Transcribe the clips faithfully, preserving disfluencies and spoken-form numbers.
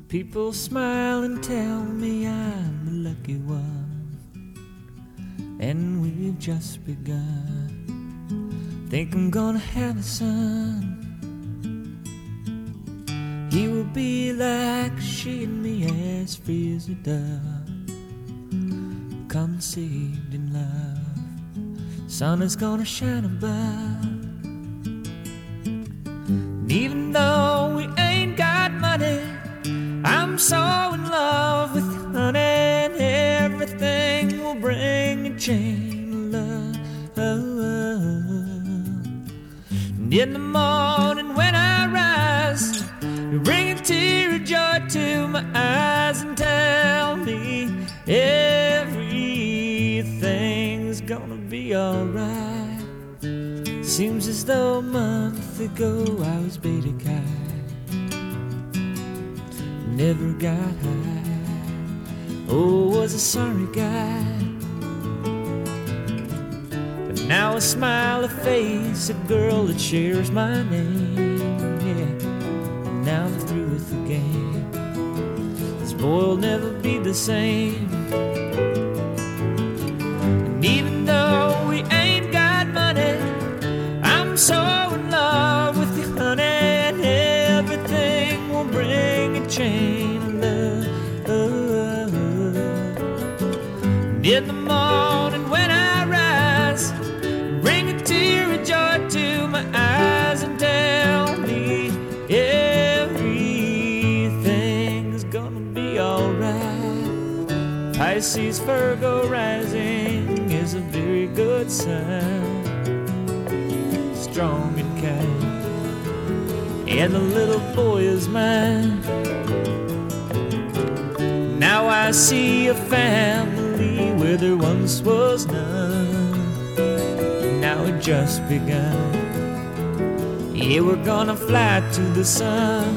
People smile and tell me I'm the lucky one, and we've just begun. Think I'm gonna have a son. He will be like she and me, as free as a dove, conceived in love. Sun is gonna shine above. And even though we ain't got money, I'm so in love with you, honey, and everything will bring a chain of love. And in the morning when I rise, you bring a tear of joy to my eyes and tell me everything's gonna be alright. Seems as though a month ago I was beta kite, never got high. Oh, was a sorry guy. But now I smile a face, a girl that shares my name. Yeah, and now I'm through with the game. This boy will never be the same. And even though we ain't got money, I'm so in love with you, honey, and everything will bring a chain of love. And in the morning when I rise, bring a tear of joy to my eyes and tell me everything's gonna be alright. Pisces, Virgo rising is a very good sign, strong and kind, and the little boy is mine. Now I see a family where there once was none. Now it just begun. Yeah, we're gonna fly to the sun.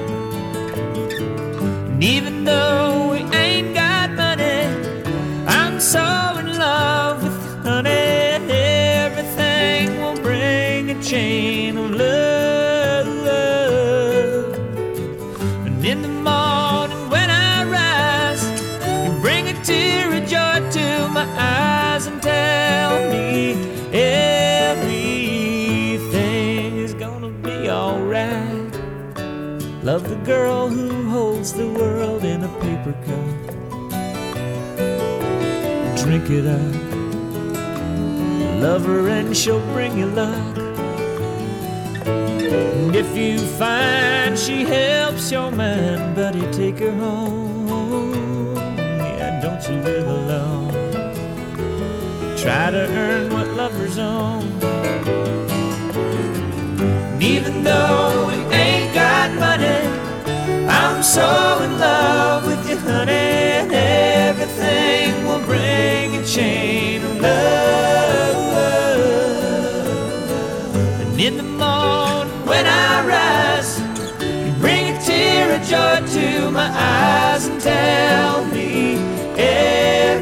And even though we ain't got money, I'm so in love with you, honey, and everything will bring a chain of love. And in the morning when I rise, you bring a tear of joy to my eyes and tell me everything is gonna be alright. Love the girl who holds the world in a paper cup. Drink it up. Love her and she'll bring you luck. And if you find she helps your mind, buddy, take her home. Yeah, don't you live alone. Try to earn what lovers own. And even though we ain't got money, I'm so in love with you, honey, and everything will bring a chain of love. And in the morning when I rise, you bring a tear of joy to my eyes and tell me everything